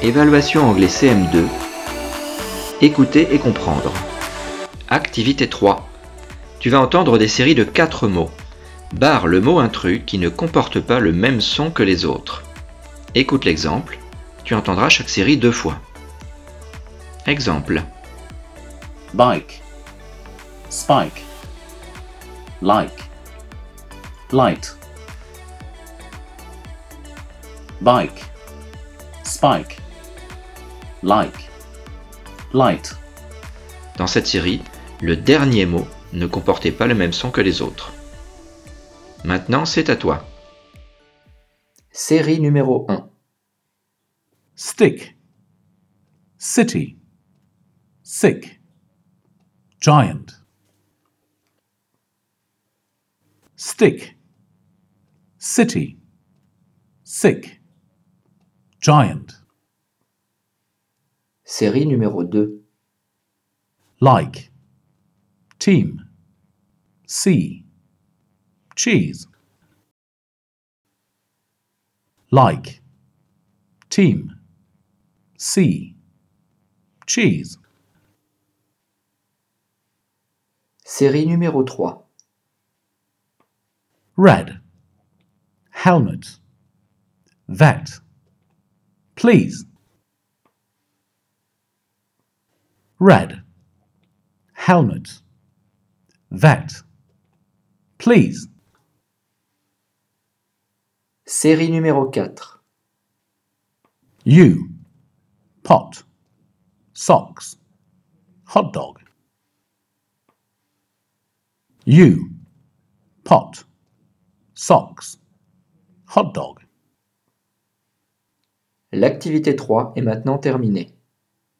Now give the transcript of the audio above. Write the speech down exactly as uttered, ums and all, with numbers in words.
Évaluation anglais C M deux. Écouter et comprendre. Activité trois. Tu vas entendre des séries de quatre mots. Barre le mot intrus qui ne comporte pas le même son que les autres. Écoute l'exemple. Tu entendras chaque série deux fois. Exemple. Bike, spike, like, light. Bike, spike, like, light. Dans cette série, le dernier mot ne comportait pas le même son que les autres. Maintenant, c'est à toi. Série numéro un. Stick, city, sick, giant. Stick, city, sick, giant. Série numéro deux. Like, team, sea, cheese. Like, team, sea, cheese. Série numéro trois. Red, helmet, vet, please. Red, helmet, vet, please. Série numéro quatre. You, pot, socks, hot dog. You, pot, socks, hot dog. L'activité trois est maintenant terminée.